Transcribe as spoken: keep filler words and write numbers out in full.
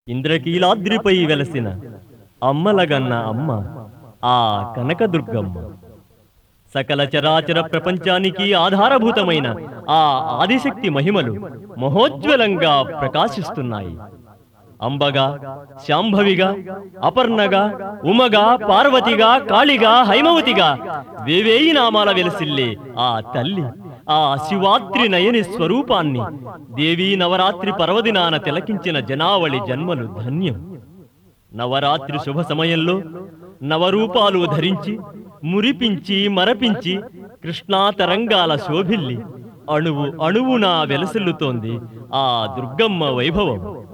ఇంద్రకీలాద్రిపై వెలసిన అమ్మలగన్న అమ్మ ఆ కనకదుర్గమ్మ. సకల చరాచర ప్రపంచానికి ఆధారభూతమైన ఆ ఆదిశక్తి మహిమలు మహోజ్వలంగా ప్రకాశిస్తున్నాయి. అంబగా, శాంభవిగా, అపర్ణగా, ఉమగా, పార్వతిగా, కాళిగా, హైమవతిగా వేవేయి నామాల వెలసిల్లే ఆ తల్లి ఆ శివాత్రి నయని స్వరూపాన్ని దేవీ నవరాత్రి పర్వదినాన తిలకించిన జనావళి జన్మలు ధన్యం. నవరాత్రి శుభ సమయంలో నవరూపాలు ధరించి మురిపించి మరపించి కృష్ణా తరంగాల శోభిల్లి అణువు అణువునా వెలసిల్లుతోంది ఆ దుర్గమ్మ వైభవం.